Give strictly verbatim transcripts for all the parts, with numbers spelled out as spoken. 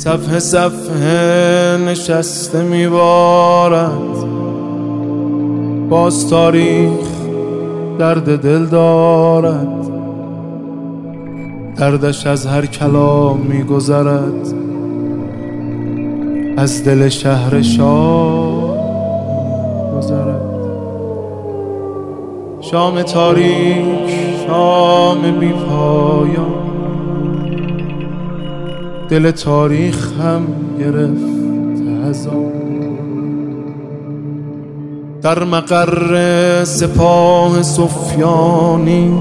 صفحه صفحه نشسته میبارد، باز تاریخ درد دل دارد، دردش از هر کلام میگذرد، از دل شهر شاه گذرد. شام تاریک، شام بی پایان، دل تاریخ هم گرفت از آن. در مقر سپاه سفیانی،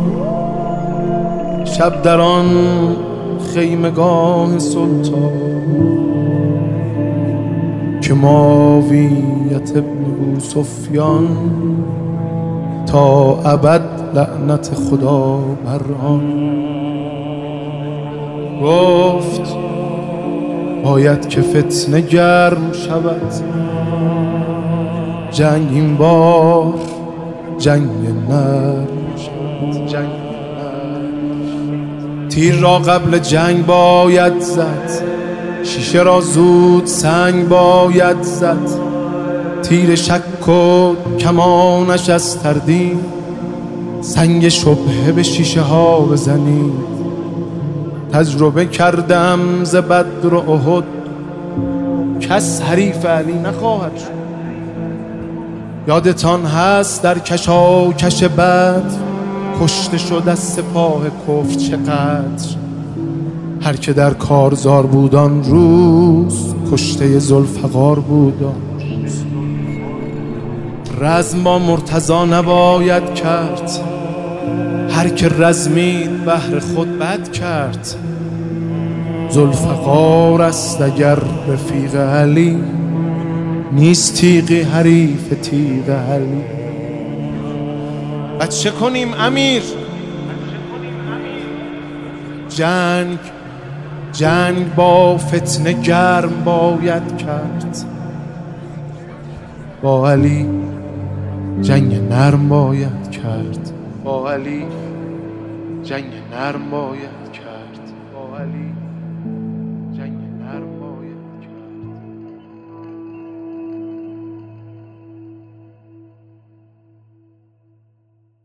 شب در آن خیمگاه سلطان، که معاویت ابن ابوسفیان تا ابد لعنت خدا بر آن. گفت باید که فتنه گرم شود، جنگ این بار جنگ نرم شود، جنگ نرم. تیر را قبل جنگ باید زد، شیشه را زود سنگ باید زد، تیر شک و کمانش از تردید، سنگ شبهه به شیشه ها بزنید. تجربه کردم ز بدر و احد، کس حریف علی نخواهد شد. یادتان هست در کشاکش بدر، کشته شد از سپاه کفر چقدر. هر که در کارزار بود آن روز، کشته ذوالفقار بود آن روز. رزم با مرتضی نباید کرد، هر که رزمید بهر خود بد کرد. ذوالفقار است اگر رفیق علی، نیست تیغی حریف تیغ علی. و چه کنیم امیر؟ جنگ جنگ با فتنه گرم باید کرد، با علی جنگ نرم باید کرد، با علی جنگ نرم باید کرد، با علی